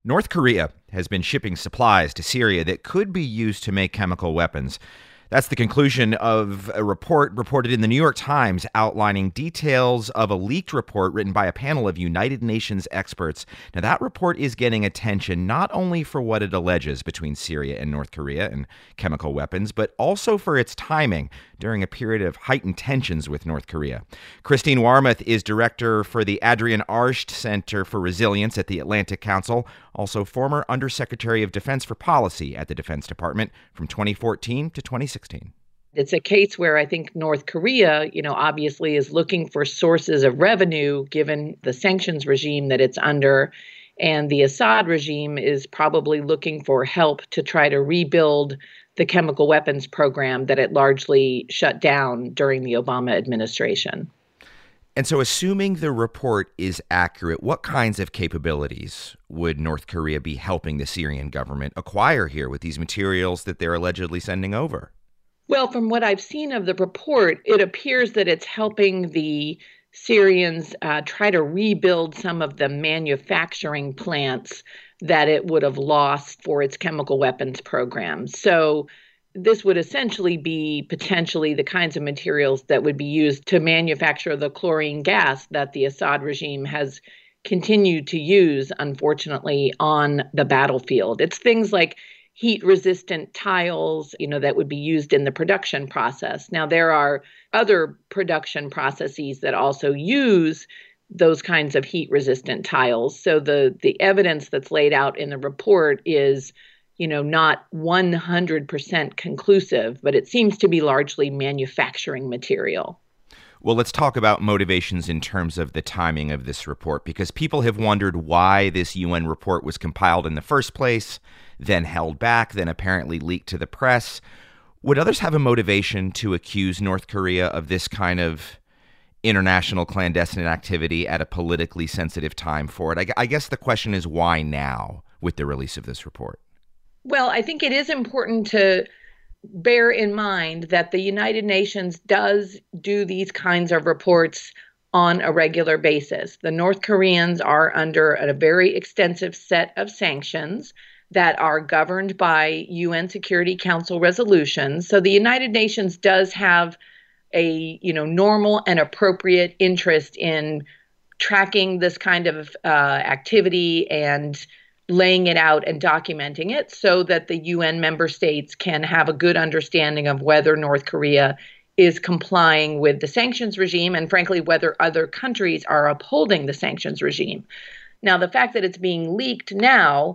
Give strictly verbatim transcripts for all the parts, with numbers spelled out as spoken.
North Korea has been shipping supplies to Syria that could be used to make chemical weapons. That's the conclusion of a report reported in the New York Times outlining details of a leaked report written by a panel of United Nations experts. Now, that report is getting attention not only for what it alleges between Syria and North Korea and chemical weapons, but also for its timing during a period of heightened tensions with North Korea. Christine Warmoth is director for the Adrienne Arsht Center for Resilience at the Atlantic Council, also former Undersecretary of Defense for Policy at the Defense Department from twenty fourteen to twenty sixteen. It's a case where I think North Korea, you know, obviously is looking for sources of revenue given the sanctions regime that it's under. And the Assad regime is probably looking for help to try to rebuild the chemical weapons program that it largely shut down during the Obama administration. And so assuming the report is accurate, what kinds of capabilities would North Korea be helping the Syrian government acquire here with these materials that they're allegedly sending over? Well, from what I've seen of the report, it appears that it's helping the Syrians uh, try to rebuild some of the manufacturing plants that it would have lost for its chemical weapons program. So this would essentially be potentially the kinds of materials that would be used to manufacture the chlorine gas that the Assad regime has continued to use, unfortunately, on the battlefield. It's things like heat-resistant tiles, you know, that would be used in the production process. Now, there are other production processes that also use those kinds of heat-resistant tiles. So the the evidence that's laid out in the report is, you know, not one hundred percent conclusive, but it seems to be largely manufacturing material. Well, let's talk about motivations in terms of the timing of this report, because people have wondered why this U N report was compiled in the first place, then held back, then apparently leaked to the press. Would others have a motivation to accuse North Korea of this kind of international clandestine activity at a politically sensitive time for it? I, I guess the question is, why now with the release of this report? Well, I think it is important to bear in mind that the United Nations does do these kinds of reports on a regular basis. The North Koreans are under a very extensive set of sanctions that are governed by U N Security Council resolutions. So the United Nations does have a, you know, normal and appropriate interest in tracking this kind of uh, activity and laying it out and documenting it so that the U N member states can have a good understanding of whether North Korea is complying with the sanctions regime and, frankly, whether other countries are upholding the sanctions regime. Now, the fact that it's being leaked now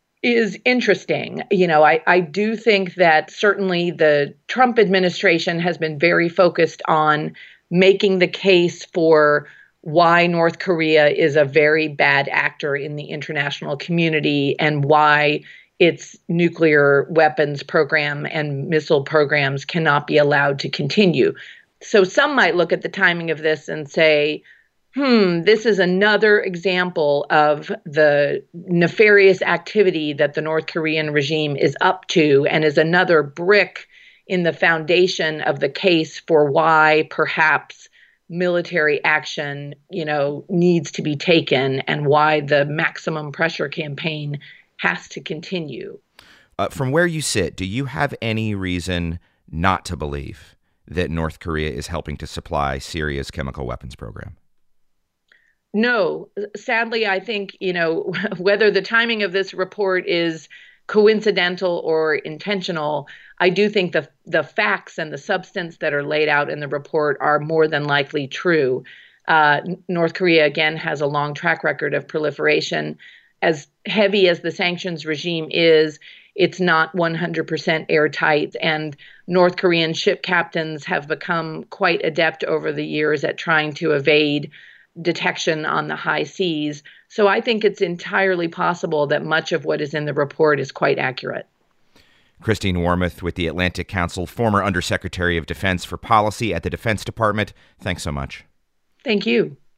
is interesting. You know, I, I do think that certainly the Trump administration has been very focused on making the case for why North Korea is a very bad actor in the international community and why its nuclear weapons program and missile programs cannot be allowed to continue. So some might look at the timing of this and say, hmm, this is another example of the nefarious activity that the North Korean regime is up to and is another brick in the foundation of the case for why perhaps military action, you know, needs to be taken and why the maximum pressure campaign has to continue. Uh, from where you sit, do you have any reason not to believe that North Korea is helping to supply Syria's chemical weapons program? No. Sadly, I think, you know, whether the timing of this report is coincidental or intentional, I do think the the facts and the substance that are laid out in the report are more than likely true. Uh, North Korea, again, has a long track record of proliferation. As heavy as the sanctions regime is, it's not one hundred percent airtight. And North Korean ship captains have become quite adept over the years at trying to evade detection on the high seas. So I think it's entirely possible that much of what is in the report is quite accurate. Christine Warmoth with the Atlantic Council, former Undersecretary of Defense for Policy at the Defense Department. Thanks so much. Thank you.